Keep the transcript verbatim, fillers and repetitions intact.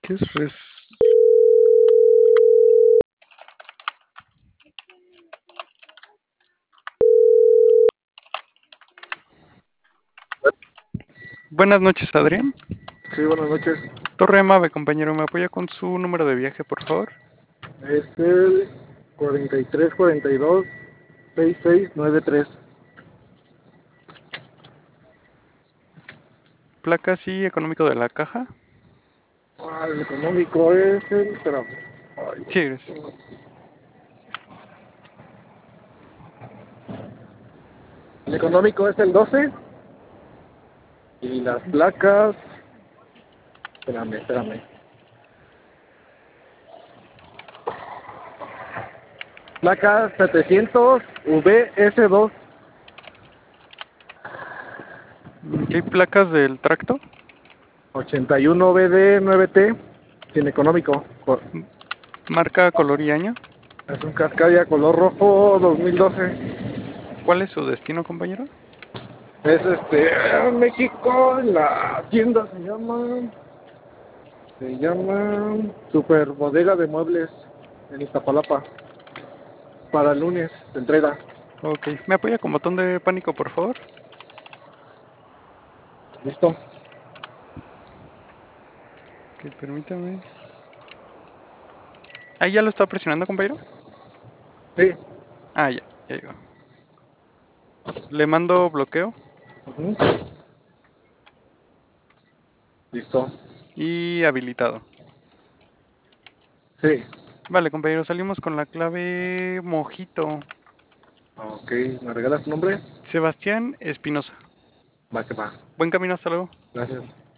¿Qué es res? Buenas noches, Adrián. Sí, buenas noches. Torre Mave, compañero, ¿me apoya con su número de viaje, por favor? Es el cuarenta y tres cuarenta y dos sesenta y seis noventa y tres. Placas y económico de la caja. Ah, el económico es el. Espera. Ay, Sí, es. el económico es el doce. Y las placas. Espérame, espérame. Placas setecientos V S dos. ¿Qué hay placas del tracto? ochenta y uno B D nueve T. Sin económico. Marca, color y año. Es un Cascadia color rojo dos mil doce. ¿Cuál es su destino, compañero? Es este. México. La tienda se llama. Se llama Super Bodega de Muebles en Iztapalapa. Para el lunes de entrega. Ok, ¿me apoya con botón de pánico, por favor? ¿Listo? Ok, permítame. ¿Ahí ya lo está presionando, compañero? Sí. Ah, ya, ya llegó. Le mando bloqueo Ujú. Listo. y habilitado. Sí. Vale, compañero, salimos con la clave Mojito. Ok. ¿Me regalas tu nombre? Sebastián Espinosa. Va que va. Buen camino, hasta luego. Gracias.